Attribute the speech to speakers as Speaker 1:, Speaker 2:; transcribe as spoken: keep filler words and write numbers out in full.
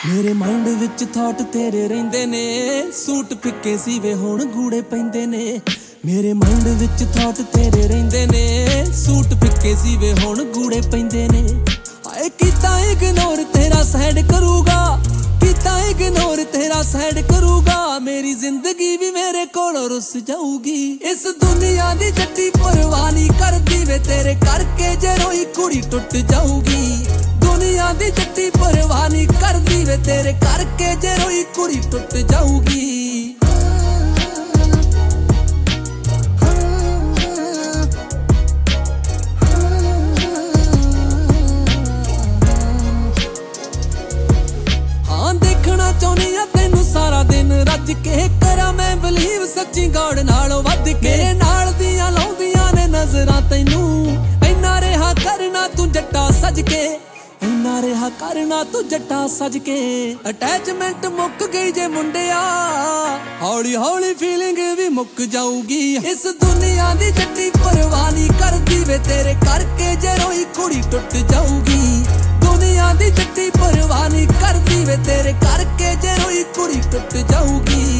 Speaker 1: मेरे mind which thought तेरे रहिंदे ने, सूट फिक्के सीवे हुण गूड़े पैंदे ने। मेरे माइंड विच थॉट तेरे रहिंदे ने, सूट फिक्के सीवे हुण गूड़े पैंदे ने। हाए कीता इग्नोर तेरा सैड करूगा, कीता इग्नोर तेरा सैड करूगा। मेरी जिंदगी भी मेरे कोलों रुस जाऊगी। इस दुनिया दी जट्टी परवाह नहीं करदी वे, तेरे करके जे रोई कुड़ी टुट जाऊगी। दुनिया दी जट्टी परवाह नहीं करदी वे, तेरे करके जे रोई कुड़ी टुट जाऊगी। हाँ देखना चाहनी आ तेनू सारा दिन रज के, करा मैं बलीव सच्ची गॉड नालों वध के। मेरे नाल दियां लाउंदियां ने नजरां तैनू, इन्ना रेहा करना तू जट्टा सज के, इन्ना रेहा करना तू जट्टा सज के। अटैचमेंट मुक गई जे मुंडिया, हौली हौली फीलिंग भी मुक जाऊगी। इस दुनिया दी जट्टी परवाह नहीं करदी वे, तेरे करके जे रोई कुड़ी टुट जाऊगी। दुनिया दी जट्टी परवाह नहीं करदी वे, तेरे करके जे रोई कुड़ी टुट जाऊगी।